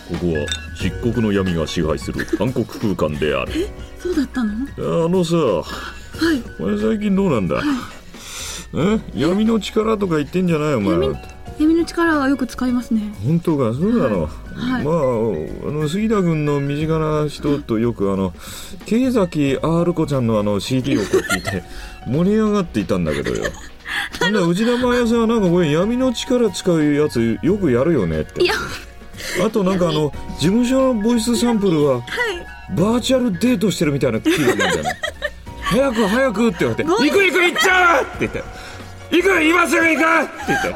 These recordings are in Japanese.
ここは漆黒の闇が支配する暗黒空間である。 そうだったの？ さ、お前最近どうなんだ、闇の力とか言ってんじゃないお前。 闇の力はよく使いますね。 本当か、そうなの、杉田君の身近な人とよく慶崎 R 子ちゃんのCD をこう聞いて盛り上がっていたんだけどよ。内田真彩さんはなんかこれ闇の力使うやつよくやるよねって。 いや、 あとなんか事務所のボイスサンプルはバーチャルデートしてるみたいな気分なんじゃない早く早くって言われて、行く行っちゃうって言って、行く今すぐ行くって言って、 ボイスサンプル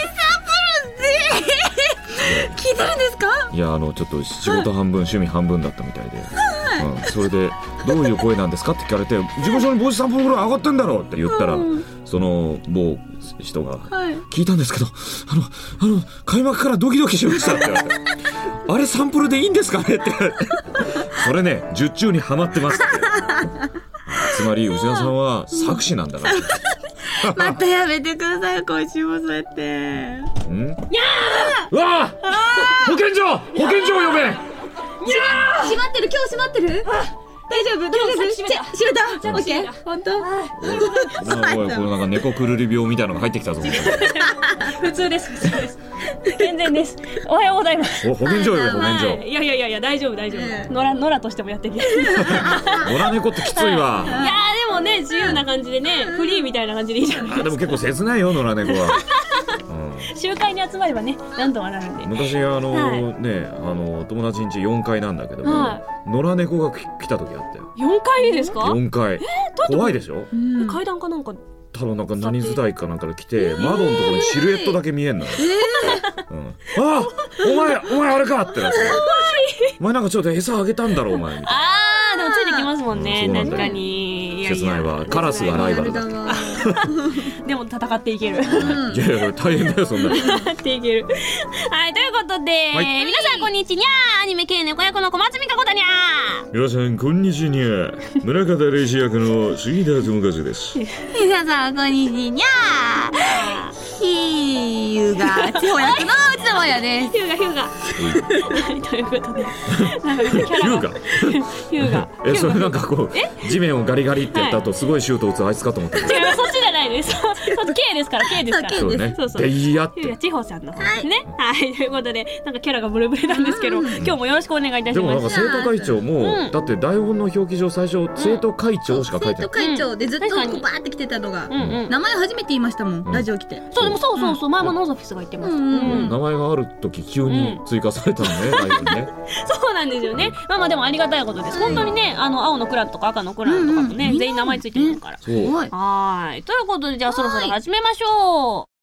って聞いてるんですか？ いやちょっと仕事半分趣味半分だったみたいで、それでどういう声なんですかって聞かれて、事務所にボイスサンプル上がってんだろって言ったら、その某人が、聞いたんですけど開幕からドキドキしましたって言われてあれサンプルでいいんですかねって言われてそれね術中にはまってますってつまり内田さんは作詞なんだなまたやめてください、今週もそうやって。 やー、うわー、保健所呼べ。閉まってる、今日閉まってる？大丈夫？閉めた？オッケー？本当？ これなんか猫くるり病みたいなのが入ってきたぞ普通です健全です。おはようございます。 保健所呼べ、保健所。 いや大丈夫野良としてもやってる野良猫ってきついわ。 いやでもね、自由な感じでね、フリーみたいな感じでいいじゃないですか。 でも結構切ないよ野良猫は集会に集まればね、なんとかなるんで。 昔友達ん家4階なんだけども、野良猫が来た時あったよ。 4階でですか ？4階。怖いでしょ？ 階段かなんか多分なんか何伝いかなんかで来て、窓のところにシルエットだけ見えんのよ。あ、お前あれかってなって、お前なんかちょっと餌あげたんだろお前みたいな。 でもついてきますもんね、確かに。 切ないわ。カラスがライバルだでも戦っていける。 いや大変だよそんな。 戦っていける。はい、ということで、皆さんこんにちにゃー。アニメ系猫役の小松美香子だにゃー。 皆さんこんにちにゃ。宗像礼二役の杉田智和です。 皆さんこんにちにゃー。ひゆが地方役の内田真彩です。 ヒューガということで、なんかキャラがヒューガそれなんかこう地面をガリガリってやった後すごいシュート打つあいつかと思った。 違う、そっちじゃないです。そっち K ですから。 そうね。 そうでいやってヒューガ千穂さんの方ですね。はい、ということでなんかキャラがブレブレなんですけど、今日もよろしくお願いいたします。 でもなんか生徒会長もだって台本の表記上最初生徒会長しか書いてない。 生徒会長でずっとこうバーって来てたのが、名前初めて言いましたもん、ラジオ来て。 そう前もノーザフィスが言ってました。 名前がある時急に追加されたのね、台本ね。 そうなんですよね。まあでもありがたいことです。本当にね、青のクランとか赤のクランとかもね、全員名前ついてますから。 そう。 はい。ということでじゃあそろそろ始めましょう。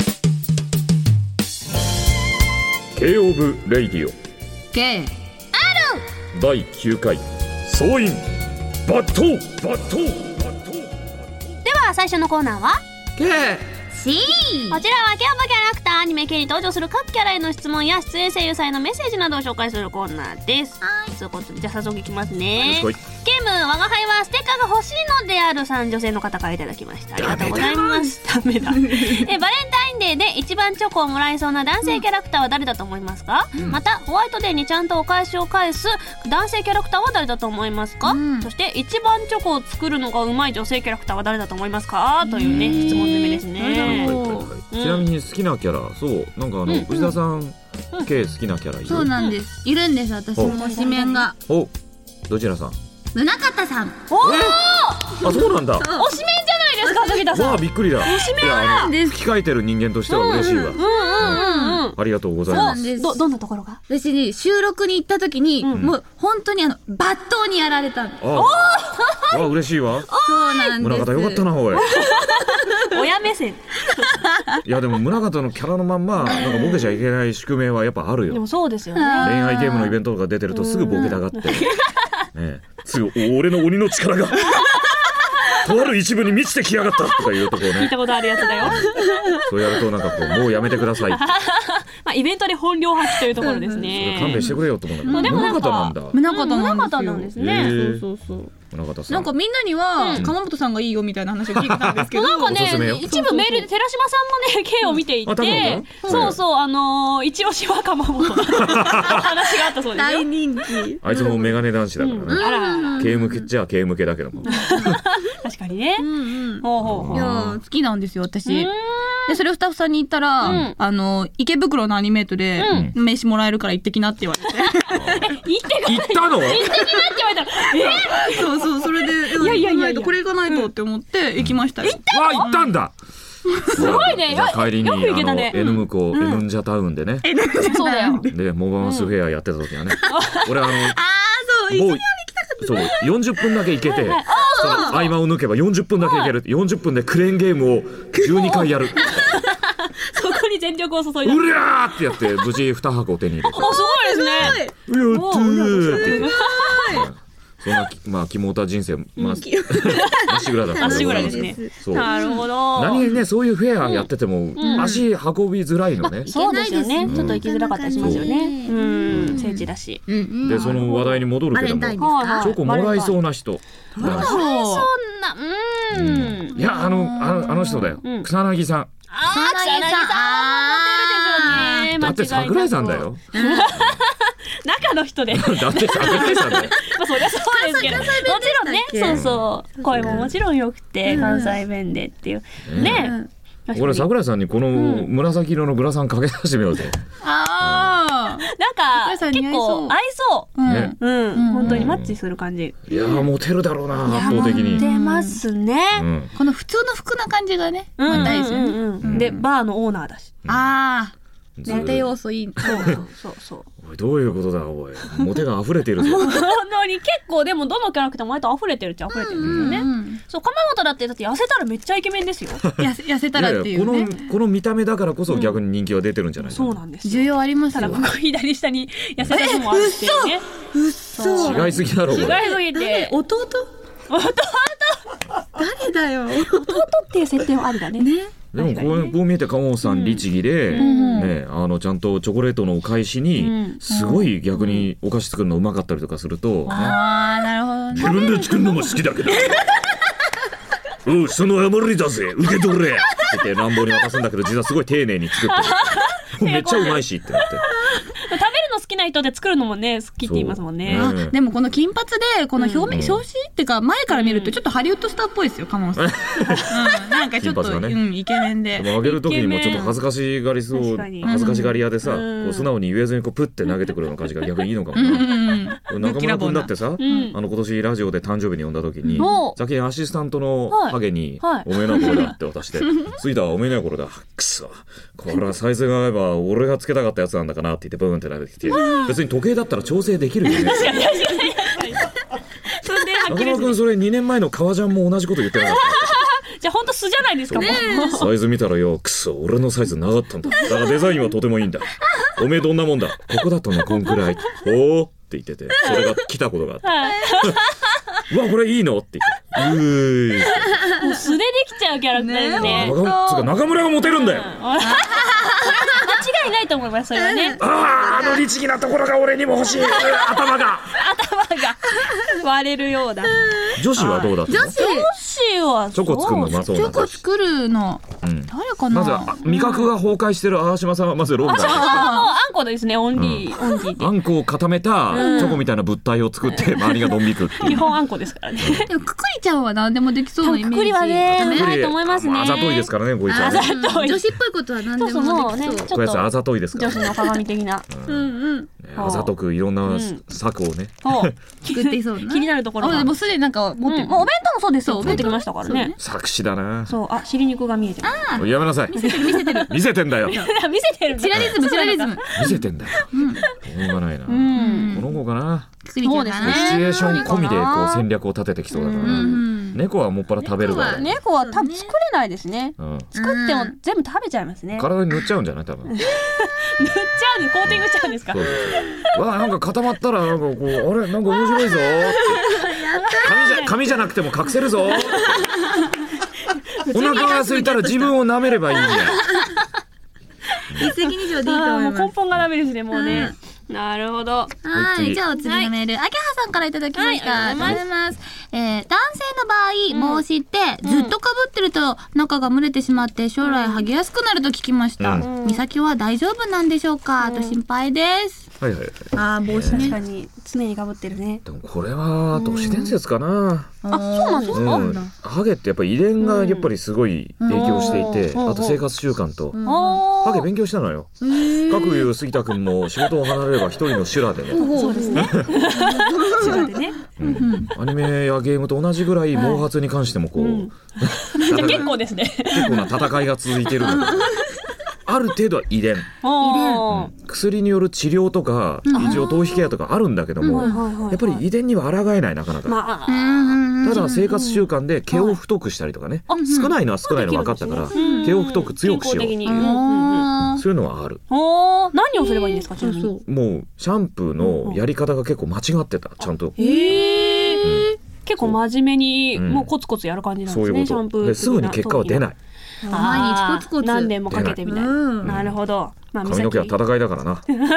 Kオブレイディオ K 第9回総員抜刀。 では最初のコーナーは C。 こちらはキャラキャラクターアニメ系に登場する各キャラへの質問や出演声優さんへのメッセージなどを紹介するコーナーです。ということでじゃあ早速いきますね。ゲーム我が輩はステッカーが欲しいのであるさん、女性の方からいただきました。ありがとうございます。ダメだバレンタインデーで一番チョコをもらえそうな男性キャラクターは誰だと思いますか？またホワイトデーにちゃんとお返しを返す男性キャラクターは誰だと思いますか？そして一番チョコを作るのがうまい女性キャラクターは誰だと思いますか？というね、質問攻めですね。 ちなみに好きなキャラ、そうなんか内田さん系好きなキャラいる？ そうなんです、いるんです。私も推しメンが。 どちらさん？ 宗像さん。 あ、そうなんだ。 推しメンじゃないですか、杉田さん。 わあ、びっくりだ。 推しメンなんです。 吹き替えてる人間としては嬉しいわ。ありがとうございます。 どんなところが？ 私に収録に行った時に、もう本当に抜刀にやられたの。 あ、嬉しいわ。 そうなんです。 宗像よかったな、おい。 親目線。 いやでも宗像のキャラのまんまなんかボケちゃいけない宿命はやっぱあるよ。 でもそうですよね。 恋愛ゲームのイベントとか出てるとすぐボケたがって、すぐ俺の鬼の力がとある一部に満ちてきやがったとかいうところね。 聞いたことあるやつだよ。 そうやるとなんかこうもうやめてください。 イベントで本領発揮というところですね。 勘弁してくれよと思うんだけど、 でもなんか宗像なんですね。 そうそう。 宗像さん。 なんかみんなには鎌本さんがいいよみたいな話を聞いてたんですけど、 なんかね一部メールで寺島さんもねKを見ていて、そうそう一押しは鎌本の話があったそうですよ。 大人気。 あいつもメガネ男子だからね。K 向けっちゃ K 向けだけども。 確かにね。 いや好きなんですよ私。でそれをスタッフさんに言ったら、池袋のアニメートで名刺もらえるから行ってきなって言われて。 行ったの？ 行ってきなって言われたら、 そうそれでこれ行かないとって思って行きましたよ。 行ったんだ。 すごいね。 帰りにN向こうNンジャタウンでね。 そうだよ。 でモバマスフェアやってた時はね。俺そうそう40分だけ行けて、その合間を抜けば40分だけ行ける。40分でクレーンゲームを12回やる。 そこに全力を注いだ。 うりゃーってやって無事2箱を手に入れて。 すごいですね。 やってーって言って。そんなまあキモータ人生まっしぐらだった。 まっしぐらですね。なるほど。 何気ねそういうフェアやってても足運びづらいのね。 そうですよね。ちょっと行きづらかったりしますよね。聖地だし。 でその話題に戻るけども、チョコもらいそうな人。 そんな。 いやあの人だよ。草薙さん。 草薙さん。 だって桜井さんだよ。 中の人で。 だって桜井さんだよ。 まあそりゃそうですけど、もちろんね、そうそう声ももちろん良くて関西弁でっていうね。 俺桜井さんにこの紫色のグラサンかけさせてみようぜ。 なんか結構合いそう。本当にマッチする感じ。 いやモテるだろうな圧倒的に。 モテますね。 この普通の服な感じがね大事ね。 でバーのオーナーだし。 モテ要素いい。 そう。 おいどういうことだおい。モテが溢れてるぞ。 本当に結構でもどのキャラクターも割と溢れてるっちゃ溢れてるんですよね。そう鎌本だって痩せたらめっちゃイケメンですよ。 痩せたらっていうね。 この見た目だからこそ逆に人気は出てるんじゃないかな。 そうなんです。 需要ありますよ。 ただここ左下に痩せた人もあるっていうね。 嘘。 違いすぎだろ。 違いすぎて。 弟誰だよ。 弟っていう設定はありだね。 でもこう見えて鴨本さん律儀で、ね、ちゃんとチョコレートのお返しにすごい逆にお菓子作るのうまかったりとかすると、 なるほどね。 自分で作るのも好きだけどその余りだぜ受け取れって言って乱暴に渡すんだけど実はすごい丁寧に作ってるめっちゃうまいしってなって食べるの好きな人で作るのもね好きって言いますもんね。 でもこの金髪でこの表面表紙っていうか前から見るとちょっとハリウッドスターっぽいですよ鴨本さん。なんかちょっとイケメンで。 でもあげる時にもちょっと恥ずかしがりそう恥ずかしがり屋でさ素直に言えずにプッて投げてくるような感じが逆にいいのかもな。中村君だってさ今年ラジオで誕生日に呼んだ時に先にアシスタントのハゲにおめえなこれだって渡してついたおめえなこれだくそこれはサイズが合えば俺がつけたかったやつなんだかなって言ってブーンって投げてきて別に時計だったら調整できるよね。 確かに中村君それ2年前の革ジャンも同じこと言ってなかった。 じゃあ本当素じゃないですかもう。 サイズ見たらよくそ俺のサイズなかったんだ。だからデザインはとてもいいんだ。おめえどんなもんだここだとねこんくらいおーって言っててそれが来たことがあってうわこれいいのって言ってもう素でできちゃうキャラクターですね。 中村がモテるんだよ。 間違いないと思いますそれはね。 あの律儀なところが俺にも欲しい頭が割れるようだ。 女子はどうだったの？ 女子はチョコ作るのうまそうな。 チョコ作るの誰かな。 まず味覚が崩壊してる淡島さんはまずロングだ。 あんこですねオンリー。 あんこを固めたチョコみたいな物体を作って周りがドン引くっていう。 基本あんこですからね。 でもくくりちゃんは何でもできそうなイメージ。 くくりはねうまいと思いますね。 あざといですからねこいつはね。 女子っぽいことは何でもできそう。 こいつあざといですから。 女子の鏡的な。 あざとくいろんな策をね作っていそうな。 気になるところが。 でもすでになんか持ってる。 もうお弁当もそうですよ。持ってきましたからね。 作詞だな。 そう尻肉が見えてる。 やめなさい。見せてんだよ。 見せてる。 チラリズム。 見せてんだよ。しょうがないな。この子かな。 そうですね。 シチュエーション込みでこう戦略を立ててきそうだから。猫はもっぱら食べるから。 猫は多分作れないですね。作っても全部食べちゃいますね。 体に塗っちゃうんじゃない多分。 塗っちゃうのコーティングしちゃうんですか。 わあなんか固まったらなんかこうあれなんか面白いぞ。紙じゃなくても隠せるぞ。お腹が空いたら自分を舐めればいいんだよ。 一石二鳥でいいと思います。 根本がダメですね、もうね。なるほど。 はい、じゃあお次のメール、あきはさんからいただきました。ありがとうございます。男性の場合、帽子ってずっと被ってると中が蒸れてしまって将来剥げやすくなると聞きました。美咲は大丈夫なんでしょうか、と心配です。 はいはいはい。 あ、帽子確かに常に被ってるね。 でもこれは都市伝説かな。 あ、そうなんですか。 ハゲってやっぱり遺伝がやっぱりすごい影響していて、あと生活習慣と。ハゲ勉強したのよ。各有杉田くんも仕事を離れれば一人の修羅でね。 そうですね。修羅でね。 アニメやゲームと同じぐらい毛髪に関してもこう。 じゃ結構ですね。 結構な戦いが続いているので。ある程度は遺伝、薬による治療とか一応頭皮ケアとかあるんだけども、やっぱり遺伝には抗えない、なかなか。ただ生活習慣で毛を太くしたりとかね、少ないのは少ないの分かったから毛を太く強くしよう、そういうのはある。 何をすればいいんですか、ちなみに。 もうシャンプーのやり方が結構間違ってた、ちゃんと。 結構真面目にもうコツコツやる感じなんですね、シャンプーですぐに結果は出ない。 毎日コツコツ何年もかけてみたいな。なるほど。 髪の毛は戦いだからな。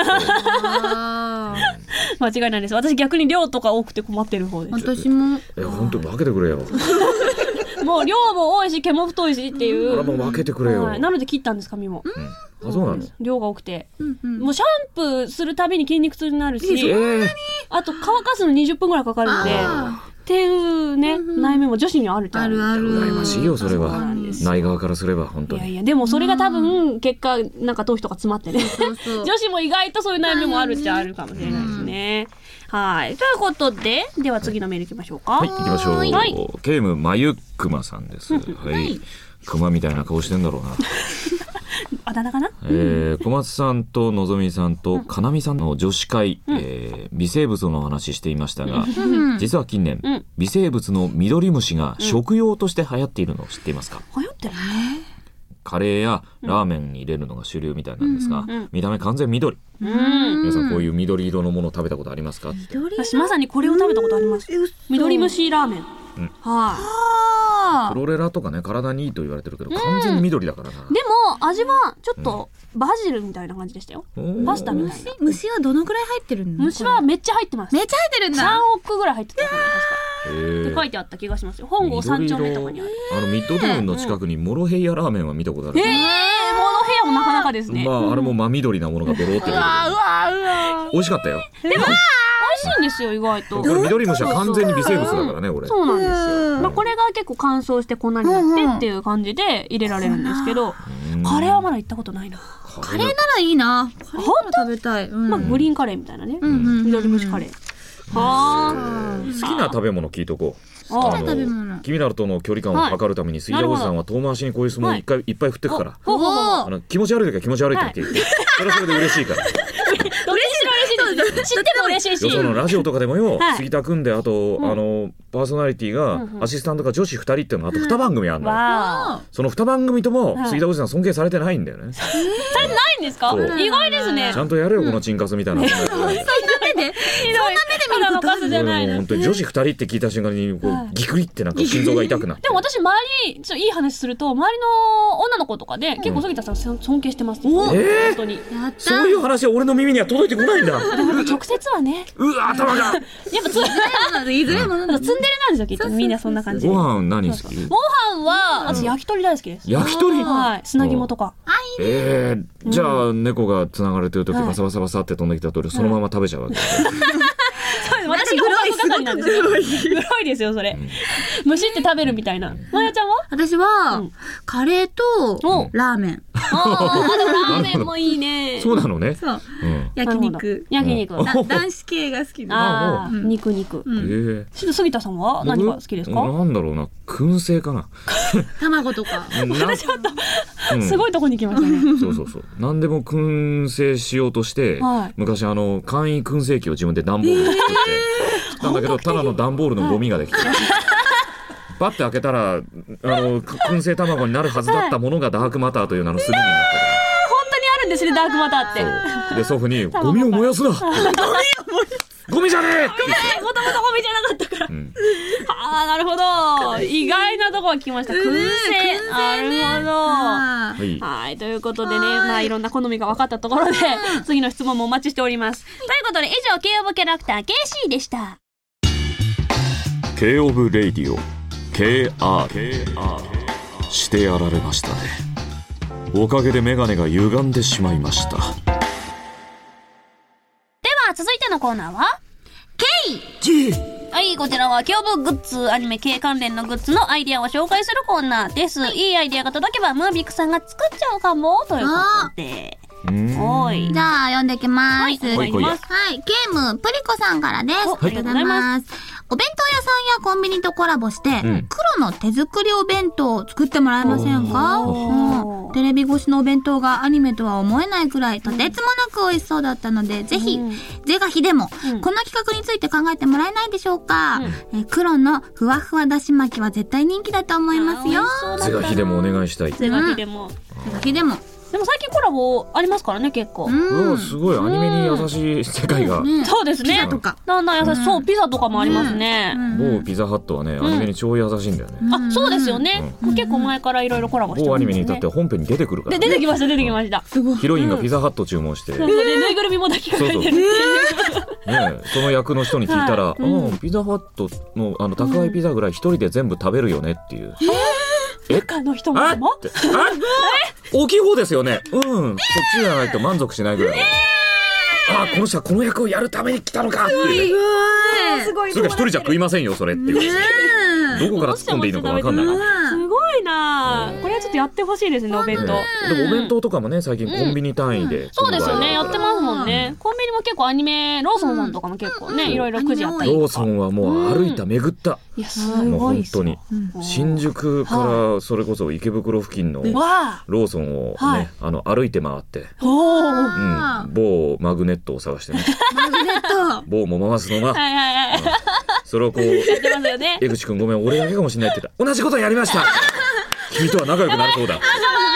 間違いないです。私逆に量とか多くて困ってる方です。 私も。 本当分けてくれよ。 もう量も多いし毛も太いしっていう。 もう分けてくれよ。 なので切ったんです、髪も。 あ、そうなの。 量が多くて、もうシャンプーするたびに筋肉痛になるし、あと乾かすの20分ぐらいかかるので。っていうね、悩みも女子にはあるじゃん。 羨ましいよ、それは。内側からすれば本当に。 いやいや、でもそれが多分結果なんか頭皮とか詰まってね。女子も意外とそういう悩みもあるっちゃあるかもしれないですね。はい。ということで、では次のメールいきましょうか。 はい、行きましょう。ケームまゆくまさんです。はい。熊みたいな顔してんだろうな。 あだ名かな。 小松さんとのぞみさんとかなみさんの女子会、微生物の話していましたが、実は近年、微生物のミドリムシが食用として流行っているのを知っていますか？ 流行ってるね。 カレーやラーメンに入れるのが主流みたいなんですが、見た目完全緑。皆さんこういう緑色のものを食べたことありますか？ 私まさにこれを食べたことあります。緑虫ラーメン。はい。 クロレラとかね、体にいいと言われてるけど完全に緑だからな。 でも味はちょっとバジルみたいな感じでしたよ。パスタみたいな。 虫はどのくらい入ってるの？ 虫はめっちゃ入ってます。 めっちゃ入ってるんだ。 3億ぐらい入ってたかな、確か。って書いてあった気がしますよ。本郷3丁目とかにある。 ミッドタウンの近くにモロヘイヤラーメンは見たことある。 モロヘイヤもなかなかですね。 あれも真緑なものがドローって美味しかったよ。 でも美味しいんですよ、意外と。 緑虫は完全に微生物だからね、俺。 そうなんですよ。これが結構乾燥して粉になってっていう感じで入れられるんですけど、カレーはまだ行ったことないな。 カレーならいいな。カレーなら食べたい。 グリーンカレーみたいなね。緑虫カレー。 好きな食べ物聞いとこう。君らとの距離感を測るために杉田おじさんは遠回しにこういう相撲をいっぱい振ってくから、気持ち悪い時は気持ち悪いって言って、それはそれで嬉しいから。 知っても嬉しいし、 そのラジオとかでもよ、杉田くんで、あとパーソナリティがアシスタントが女子2人っていうのあと2番組あるのよ。その2番組とも杉田おじさん尊敬されてないんだよね。 されてないんですか？意外ですね。 ちゃんとやれよ、このチンカスみたいな。 そんな目で見ることじゃないの。 本当に女子2人って聞いた瞬間にこうギクリってなんか心臓が痛くなって。 でも私周りちょっといい話すると、周りの女の子とかで結構杉田さん尊敬してます。本当に。 そういう話は俺の耳には届いてこないんだ。 直接はね。 うわ、頭が。 やっぱツンデレなんですよ、きっと。みんなそんな感じ。 ご飯何好き？ ご飯は私焼き鳥大好きです。 焼き鳥？ はい。砂肝とか。 じゃあ猫が繋がれてる時バサバサバサって飛んできた鳥そのまま食べちゃうわけ。 私が捕獲係なんですよ。グロいですよ、それ。虫って食べるみたいな。まやちゃんは？ 私はカレーとラーメン。 でもラーメンもいいね。 そうなのね。 そう。焼肉。男子系が好きです。 肉。杉田さんは何が好きですか？ なんだろうな、燻製かな。 卵とか。 ちょっとすごいとこに来ましたね。 そう。何でも燻製しようとして昔簡易燻製機を自分で段ボールで作ってなんだけど、ただの段ボールのゴミができて。バッて開けたら燻製卵になるはずだったものがダークマターという名の炭になったから。 本当にあるんですね、ダークマターって。 で祖父にゴミを燃やすな。 ゴミじゃねえってもともとゴミじゃなかったから。ああ、なるほど。意外なところが来ました。燻製。なるほど。はい。ということでね、まあいろんな好みが分かったところで、次の質問もお待ちしております。ということで、以上、Kオブキャラクター KC でした。 Kオブレイディオ KR してやられましたね。おかげでメガネが歪んでしまいました。では続いてのコーナーは K。 はい、こちらはKオブグッズ、アニメ K 関連のグッズのアイディアを紹介するコーナーです。いいアイディアが届けばムービックさんが作っちゃうかもということで。おい。 じゃあ読んできます。 はい、 ゲームプリコさんからです。ありがとうございます。お弁当屋さんやコンビニとコラボして、黒の手作りお弁当を作ってもらえませんか？テレビ越しのお弁当がアニメとは思えないくらいとてつもなく美味しそうだったので、ぜひでも、この企画について考えてもらえないでしょうか？黒のふわふわだし巻きは絶対人気だと思いますよ。 是が非でもお願いしたい。 是が非でも。でも最近コラボありますからね、結構。 すごいアニメに優しい世界が。 そうですね。ピザとか。だんだん優しい。そう、ピザとかもありますね。 某ピザハットはね、アニメに超優しいんだよね。 あ、そうですよね。結構前からいろいろコラボしてますね。 某アニメに至っては本編に出てくるから。 出てきました。 ヒロインがピザハット注文して。 ぬいぐるみも抱きかかえてる。 ね、その役の人に聞いたら、ピザハットの宅配ピザぐらい一人で全部食べるよねっていう。 他の人も大きい方ですよね。そっちじゃないと満足しないぐらい。この人はこの役をやるために来たのかっていう。すごい。それが一人じゃ食いませんよ、それっていう。どこから突っ込んでいいのか分かんない。 すごいな。これはちょっとやってほしいですね、お弁当。 でもお弁当とかもね、最近コンビニ単位で。 そうですよね、やってますもんね。コンビニも結構アニメ、ローソンさんとかも結構ね、いろいろくじあったり。 ローソンはもう歩いた、巡った。 いや、すごい。 もう本当に。新宿からそれこそ池袋付近のローソンをね、歩いて回って、某マグネットを探してね。 マグネット。 某も回すのが。それをこう、江口くんごめん、俺だけかもしれないって言った。同じことやりました。君とは仲良くなるそうだ。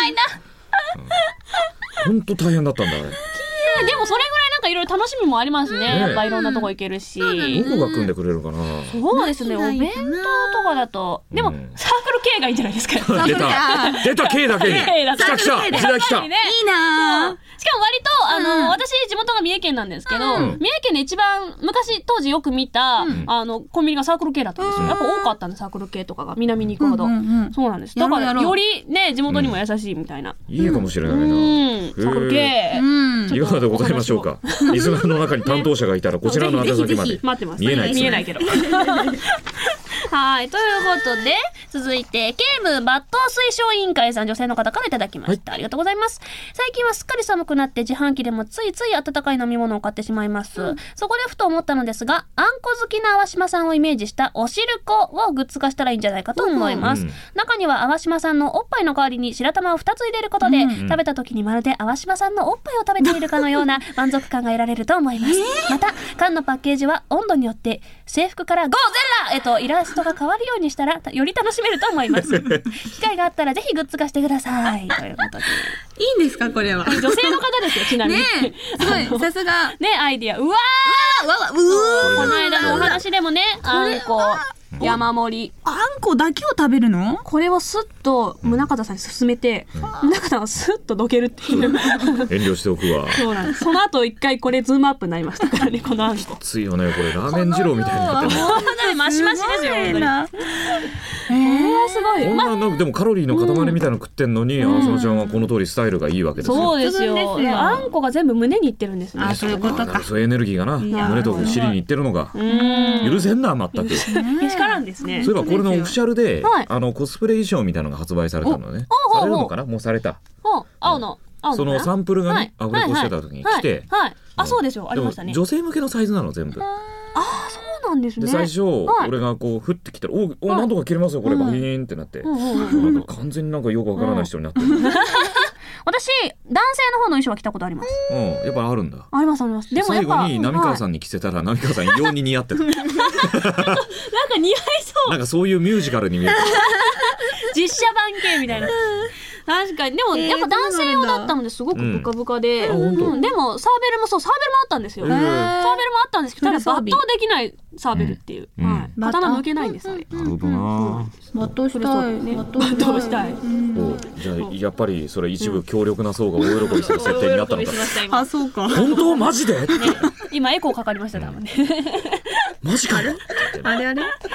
本当大変だったんだね。 でもそれぐらいなんかいろいろ楽しみもありますね。やっぱいろんなとこ行けるし。どこが組んでくれるかな。 そうですね。お弁当とかだと、でもサークル系がいいんじゃないですか。 出た K だけに。来た時代来た。いいな。 しかも割と私地元が三重県なんですけど、三重県で一番昔当時よく見たコンビニがサークル系だったんですよ。やっぱ多かったんでサークル系とかが南に行くほど。そうなんです。だからよりね地元にも優しいみたいな。 いいかもしれないな。 サークル系。 いかがでございましょうか。リスナーの中に担当者がいたらこちらの宛先まで。 待ってます。 見えないけど。はい。ということで、続いて、ゲーム抜刀推奨委員会さん、女性の方からいただきました。ありがとうございます。最近はすっかり寒くなって自販機でもついつい温かい飲み物を買ってしまいます。そこでふと思ったのですが、あんこ好きな淡島さんをイメージしたおしるこをグッズ化したらいいんじゃないかと思います。中には淡島さんのおっぱいの代わりに白玉を2つ入れることで、食べた時にまるで淡島さんのおっぱいを食べているかのような満足感が得られると思います。また、缶のパッケージは温度によって制服からゴーゼラへとイラストが変わるようにしたらより楽しめると思います。機会があったらぜひグッズ化してください。ということで。 いいんですかこれは。 女性の方ですよ、ちなみに。 すごい、さすが。 ね、アイディア。この間のお話でもね、あんこ、山盛り。 あんこだけを食べるの？ これをスッと宗像さんに勧めて、宗像がスッとどけるっていう。遠慮しておくわ。 そうなんです。その後一回これズームアップになりましたからね、このあんこ。 きついよね、これラーメン二郎みたいになってる。 マシマシですよ、本当に。これはすごい。 こんなでもカロリーの塊みたいなの食ってんのに、あさのちゃんはこの通りスタイルがいいわけですよ。 そうですよ。あんこが全部胸にいってるんですね。 あ、そういうことか。 そういうエネルギーがな、胸と尻にいってるのが許せんな、全く。 けしからんですね。 そういえばこれのオフィシャルでコスプレ衣装みたいなのが発売されたのね。されるのかな、もうされた。 青のそのサンプルがね、アフレコしてた時に来て、 あ、そうですよ、ありましたね。 女性向けのサイズなの全部。 あ、そうなんですね。 で最初俺がこう降ってきたら、おなんとか切れますよこれ、バヒーンってなって、なんか完全になんかよくわからない人になってる。 私男性の方の衣装は着たことあります。 やっぱりあるんだ。 ありますあります。でもやっぱ最後に浪川さんに着せたら、浪川さん異様に似合ってた。なんか似合いそう。 なんかそういうミュージカルに見える。 実写版系みたいな。 確かに。でもやっぱ男性用だったのですごくブカブカで、でもサーベルもあったんですよ。サーベルもあったんですけど、ただ抜刀できないサーベルっていう、刀向けないんです。 なるほどな。 抜刀したいね。 抜刀したい。 じゃあやっぱりそれ一部強力な層が大喜びする設定になったのか。 あ、そうか。 本当マジで？ 今エコーかかりました多分ね。 マジかよ。 あれ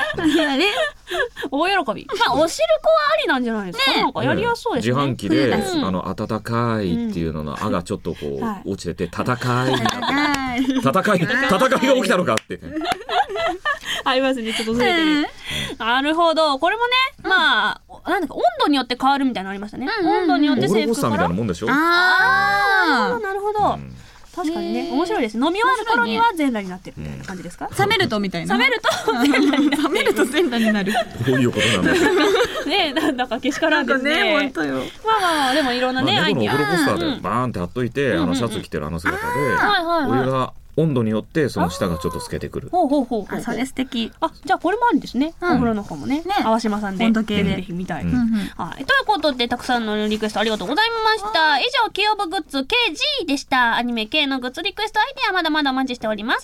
大喜び。まあおしるこはありなんじゃないですか。なんかやりやすそうですね。 自販機で温かいっていうのの「あ」がちょっとこう落ちてて「戦い」戦いが起きたのかってありますね。ちょっとずれてる。なるほど。これもね、まあなんだか温度によって変わるみたいなのありましたね。温度によって制服から。みたいなもんでしょ。 ああ、なるほど。確かにね、面白いです。飲み終わる頃には全裸になってるみたいな感じですか？ 冷めるとみたいな。 冷めると全裸になる。 どういうことなんだね、なんだかけしからんですね。 本当よ。 まあでもいろんなね、 アイディア。このお風呂ポスターでバーンって貼っといて、シャツ着てる姿で、お湯が温度によってその下がちょっと透けてくる。 それ素敵。 あ、じゃあこれもあるんですね。お風呂の方もね、淡島さんで温度計でぜひ見たい。はい。ということでたくさんのリクエストありがとうございました。以上 K オブグッズ KG でした。アニメ K のグッズリクエストアイデアまだまだお待ちしております。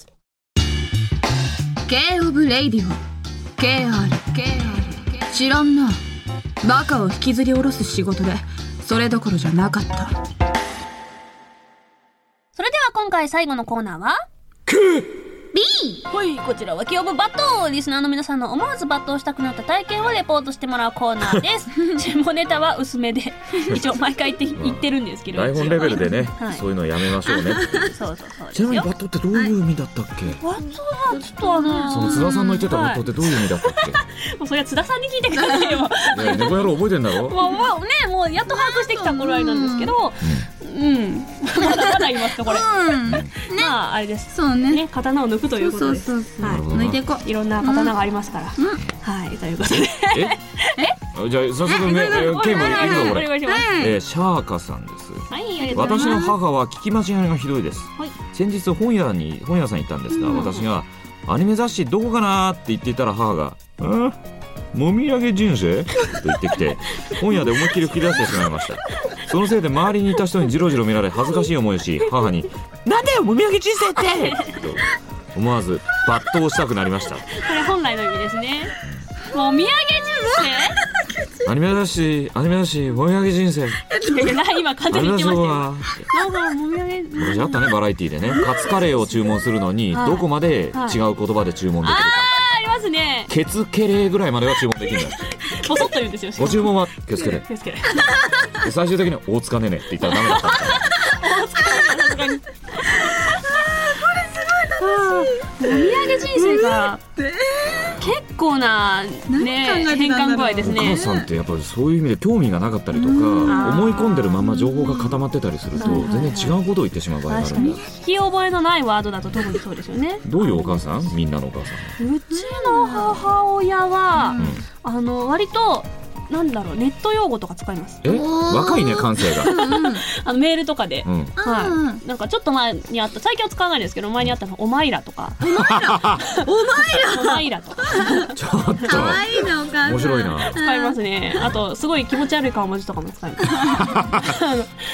K オブレイディオ KR 知らんな。バカを引きずり下ろす仕事でそれどころじゃなかった。 それでは今回最後のコーナーは B。 はい、こちらはキオブバト。リスナーの皆さんの思わず抜刀したくなった体験をレポートしてもらうコーナーです下ネタは薄めで一応毎回言ってるんですけど、 台本レベルでね、そういうのやめましょうね。 そうちなみにバットってどういう意味だったっけ？ バットはちょっとその津田さんの言ってたバットってどういう意味だったっけ？ もうそれは津田さんに聞いてくださいよ。 猫野郎覚えてんだろ？ もうやっと把握してきた頃合いなんですけど、まだ言いますかこれ。まああれです。 そうね。 刀を抜くということです。 抜いていこう。 いろんな刀がありますから。はい、ということで。 じゃあ早速ゲームいくぞこれ。 お願いします。 シャーカさんです。 はい、ありがとうございます。 私の母は聞き間違いがひどいです。先日本屋さんに行ったんですが、私がアニメ雑誌どこかなって言っていたら母がもみあげ人生と言ってきて本屋で思いっきり吹き出してしまいました。そのせいで周りにいた人にジロジロ見られ恥ずかしい思いをし、母になんだよもみあげ人生ってと思わず抜刀したくなりました。これ本来の意味ですね。もみあげ人生アニメ雑誌もみあげ人生今完全に言ってましたよ。 なんかもみあげ昔あったね、バラエティでね、カツカレーを注文するのにどこまで違う言葉で注文できるか。 ありますね。 ケツケレーぐらいまでは注文できるんだ。 ポソッと言うんですよ。 ご注文はケツケレー。最終的に大塚ねねって言ったらダメだった。 大塚ねねさすがに。お土産人生が結構なね変換具合ですね。 お母さんってやっぱりそういう意味で興味がなかったりとか、思い込んでるまま情報が固まってたりすると全然違うことを言ってしまう場合があるんだ。 聞き覚えのないワードだと特にそうですよね。 どういうお母さん？みんなのお母さん。 うちの母親は割となんだろう、ネット用語とか使います。 若いね感性が。 メールとかで、なんかちょっと前にあった、最近は使わないですけど前にあったのおまいらとか。おまいらとか。 ちょっと面白いな。 使いますね。あとすごい気持ち悪い顔文字とかも使います。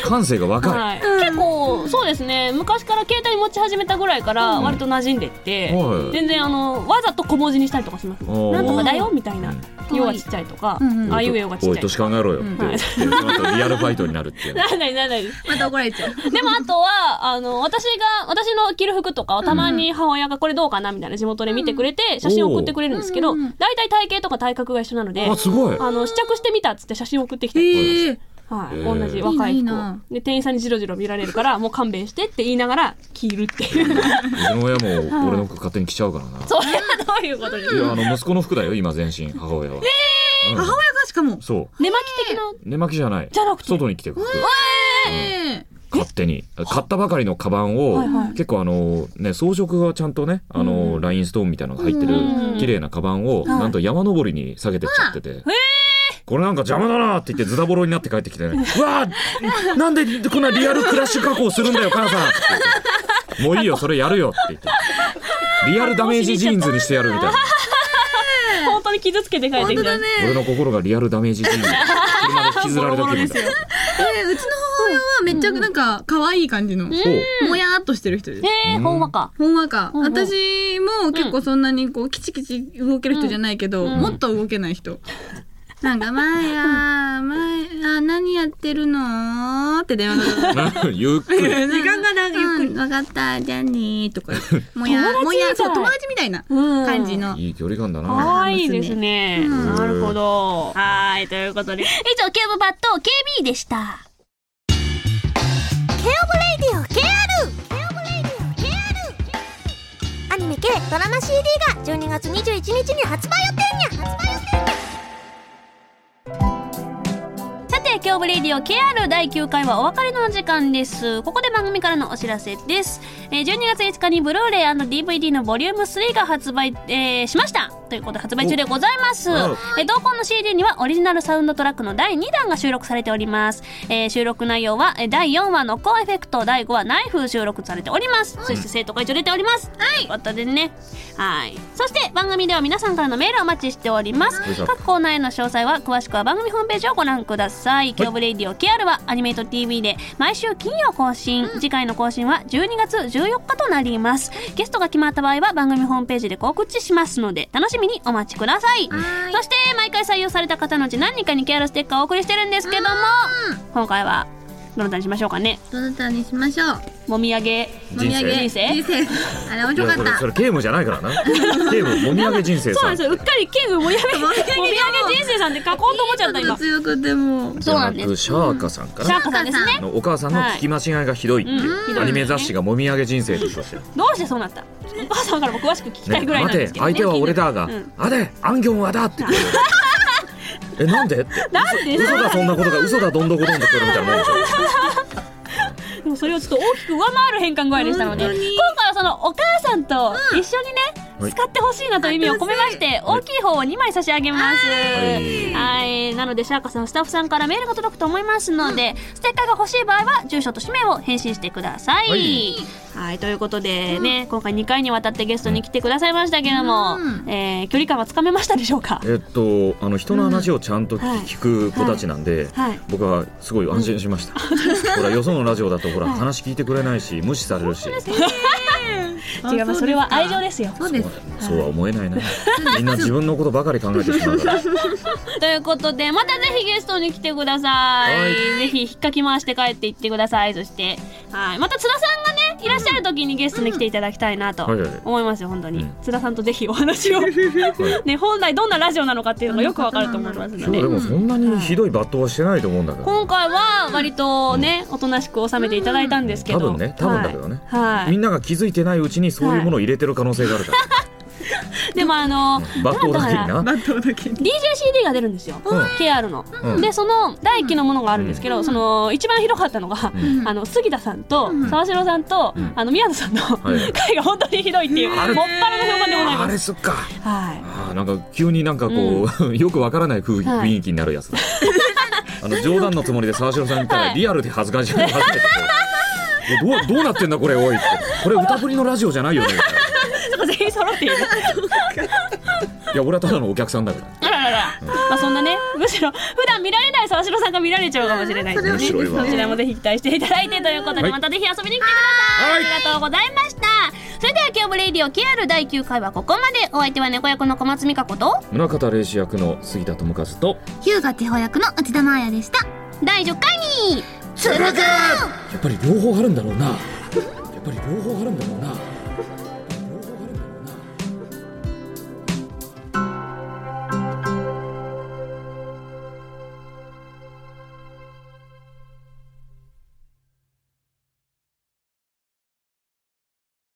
感性が若い。 結構そうですね。昔から携帯持ち始めたぐらいから割と馴染んでって、全然わざと小文字にしたりとかします。なんとかだよみたいな。要はちっちゃいとか、あいうえおがちっちゃい。 おい年考えろよってその後リアルファイトになるっていう。 なんないまた怒られちゃう。 でもあとは私の着る服とかをたまに母親がこれどうかなみたいな地元で見てくれて写真を送ってくれるんですけど、大体体型とか体格が一緒なので、 すごい試着してみたっつって写真を送ってきたりとか。はい、同じ若い服をで店員さんにジロジロ見られるからもう勘弁してって言いながら着るっていう。うちの親も俺の服勝手に着ちゃうからな。 それはどういうことですか？ いや息子の服だよ今全身母親は。 母親がしかもそう寝巻き的な。 寝巻きじゃない。 じゃなくて外に着てく服。勝手に買ったばかりのカバンを結構ね装飾がちゃんとねラインストーンみたいなのが入ってる綺麗なカバンをなんと山登りに下げてっちゃってて。これなんか邪魔だなって言ってズタボロになって帰ってきてね。うわーなんでこんなリアルクラッシュ加工するんだよ母さんって言って。もういいよそれやるよって言って。リアルダメージジーンズにしてやるみたいな。 本当に傷つけて帰ってきた。 俺の心がリアルダメージジーンズ。車で引きずられた気分だ。 うちの母親はめっちゃなんか可愛い感じの、もやーっとしてる人です。 ほんわか。 ほんわか。私も結構そんなにこうキチキチ動ける人じゃないけど、もっと動けない人。なんか前何やってるのって電話がゆっくり時間がなんかゆっくり。 分かったじゃあねーとかもやそう友達みたいな感じのいい距離感だな。 可愛いですね。なるほど。はい、ということで以上キューブバット KB でした。 ケオブレイディオ KR アニメ系ドラマ CD が12月21日に発売予定にゃ。 さてキューブレイディオ KR 第9回はお別れの時間です。ここで番組からのお知らせです。12月5日にブルーレイ&DVD のボリューム3が発売、しましたということで発売中でございます。同梱の CD にはオリジナルサウンドトラックの第2弾が収録されております。収録内容は第4話ノックオンエフェクト、第5話ナイフ収録されております。そして生徒会長出ております。ということでね。はい。そして番組では皆さんからのメールをお待ちしております。各コーナーへの詳細は詳しくは番組ホームページをご覧ください。キョーブレイディオ KR はアニメイト TV で毎週金曜更新。次回の更新は12月14日となります。ゲストが決まった場合は番組ホームページで告知しますので楽しみにお待ちください。そして毎回採用された方のうち何人かに KR ステッカーをお送りしてるんですけども、今回はどなたにしましょうかね。 どなたにしましょう。 もみあげ人生あれ面白かった。 それゲームじゃないからな。ゲームもみあげ人生さん。 そうなんですよ。うっかりゲームもみあげ人生さんで書こうと思っちゃった今。 強くてもそうなんです。 シャーカさんかな。 シャーカさんですね。 お母さんの聞き間違いがひどいっていうアニメ雑誌がもみあげ人生としました。 どうしてそうなった？お母さんからも詳しく聞きたいぐらいなんですけどね。 待て、相手は俺だが、あれアンギョンはだって言って。なんでって。嘘だそんなことが嘘だどんどこどんとくるみたいなもんでしょ。 でもそれをちょっと大きく上回る変換具合でしたので、今回はそのお母さんと一緒にね、使ってほしいなという意味を込めまして大きい方を2枚差し上げます。はい、なのでシャーカさんスタッフさんからメールが届くと思いますので、ステッカーが欲しい場合は住所と氏名を返信してください。はい、ということでね、今回2回にわたってゲストに来てくださいましたけども、距離感はつかめましたでしょうか？ 人の話をちゃんと聞く子たちなんで、僕はすごい安心しました。ほらよそのラジオだとほら話聞いてくれないし無視されるし。 違う、それは愛情ですよ。 そうです。 そうは思えないな。みんな自分のことばかり考えてしまうから。 ということでまたぜひゲストに来てください。ぜひ引っかき回して帰っていってください。そしてまた津田さんがねいらっしゃる時にゲストに来ていただきたいなと思いますよ。本当に津田さんとぜひお話をね、本来どんなラジオなのかっていうのがよくわかると思いますので。 でもそんなにひどい罵倒はしてないと思うんだけど、 今回は割とねおとなしく収めていただいたんですけど、 多分だけどね、みんなが気づいてないうちにそういうものを入れてる可能性があるから。 でも罵倒だけにな DJCD が出るんですよ、KR の、でその第1期のものがあるんですけど、その一番ひどかったのが、杉田さんと沢城さんと、宮野さんの回が本当にひどいっていう、もっぱらの評判でございます。 あれそっか、なんか急になんかこう、よくわからない雰囲気になるやつだ。冗談のつもりで沢城さんに言ったら、リアルで恥ずかしい始めてどうなってんだこれおいって、これ歌振りのラジオじゃないよね。 全員揃っている。 いや俺はただのお客さんだから。 そんなね、むしろ普段見られない沢城さんが見られちゃうかもしれないので、ね、そちらもぜひ期待していただいてということで、またぜひ遊びに来てください。ありがとうございました。それではキョーブレイディオ KR 第9回はここまで。お相手は猫役の小松美香子と宗像玲子役の杉田智和と日向千穂役の内田真彩でした。 第10回につるくやっぱり両方あるんだろうな。